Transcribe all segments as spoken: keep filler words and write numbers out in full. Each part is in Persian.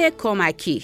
نیروی کمکی.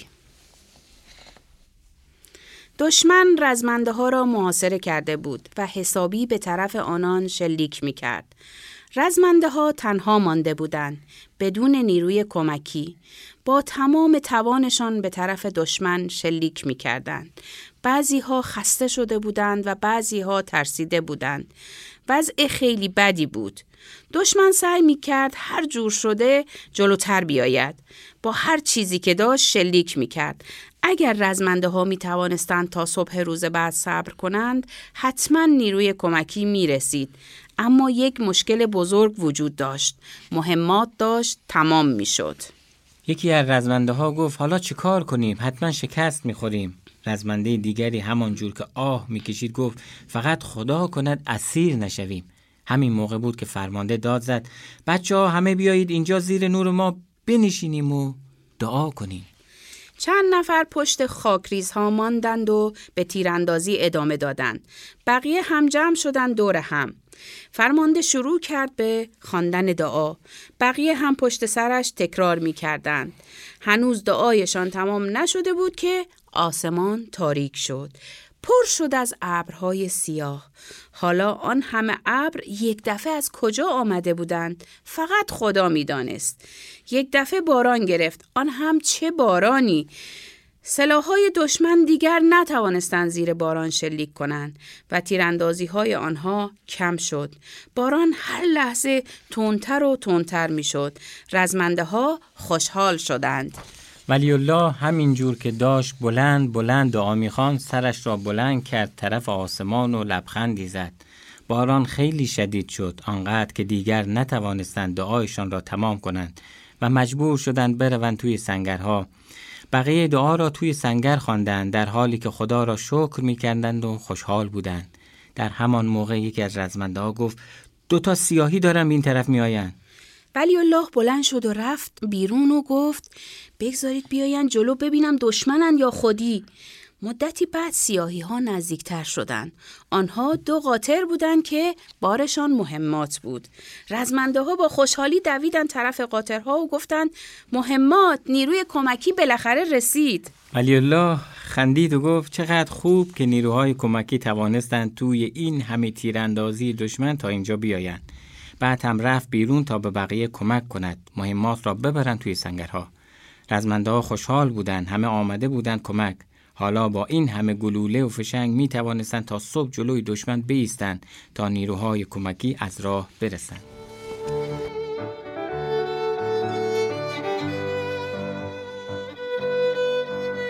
دشمن رزمنده ها را محاصره کرده بود و حسابی به طرف آنان شلیک می کرد. رزمنده ها تنها مانده بودند، بدون نیروی کمکی. با تمام توانشان به طرف دشمن شلیک می کردند. بعضی ها خسته شده بودند و بعضی ها ترسیده بودند. وضع خیلی بدی بود. دشمن سعی می کرد هر جور شده جلوتر بیاید. با هر چیزی که داشت شلیک می کرد. اگر رزمنده ها می توانستند تا صبح روز بعد صبر کنند، حتما نیروی کمکی می رسید. اما یک مشکل بزرگ وجود داشت. مهمات داشت تمام می شد. یکی از رزمنده ها گفت حالا چه کار کنیم؟ حتما شکست می خوریم. رزمنده دیگری همان جور که آه می کشید گفت فقط خدا کند اسیر نشویم. همین موقع بود که فرمانده داد زد بچه ها همه بیایید اینجا زیر نور ما بنشینیم و دعا کنیم. چند نفر پشت خاکریزها ماندند و به تیراندازی ادامه دادند. بقیه هم جمع شدند دور هم. فرمانده شروع کرد به خواندن دعا. بقیه هم پشت سرش تکرار می کردند. هنوز دعایشان تمام نشده بود که آسمان تاریک شد. پر شد از ابرهای سیاه. حالا آن همه ابر یک دفعه از کجا آمده بودند؟ فقط خدا می دانست. یک دفعه باران گرفت. آن هم چه بارانی! سلاح‌های دشمن دیگر نتوانستند زیر باران شلیک کنند و تیراندازی‌های آنها کم شد. باران هر لحظه تندتر و تندتر می‌شد. رزمنده‌ها خوشحال شدند. ولی الله همین جور که داشت بلند بلند دعا می‌خواند، سرش را بلند کرد طرف آسمان و لبخندی زد. باران خیلی شدید شد، آنقدر که دیگر نتوانستند دعایشان را تمام کنند و مجبور شدند بروند توی سنگرها. بقیه دعا را توی سنگر خواندند در حالی که خدا را شکر می‌کردند و خوشحال بودند. در همان موقع یکی از رزمنده‌ها گفت دو تا سیاهی دارن این طرف میآیند. ولی الله بلند شد و رفت بیرون و گفت بگذارید بیاین جلو ببینم دشمنن یا خودی. مدتی بعد سیاهی ها نزدیکتر شدند. آنها دو قاطر بودند که بارشان مهمات بود. رزمنده ها با خوشحالی دویدن طرف قاطرها و گفتند مهمات، نیروی کمکی بالاخره رسید. ولی الله خندید و گفت چقدر خوب که نیروهای کمکی توانستند توی این همه تیراندازی دشمن تا اینجا بیایند. بعد هم رفت بیرون تا به بقیه کمک کند، مهمات را ببرند توی سنگرها. رزمنده ها خوشحال بودند، همه آمده بودند کمک. حالا با این همه گلوله و فشنگ می توانستند تا صبح جلوی دشمن بایستند تا نیروهای کمکی از راه برسند.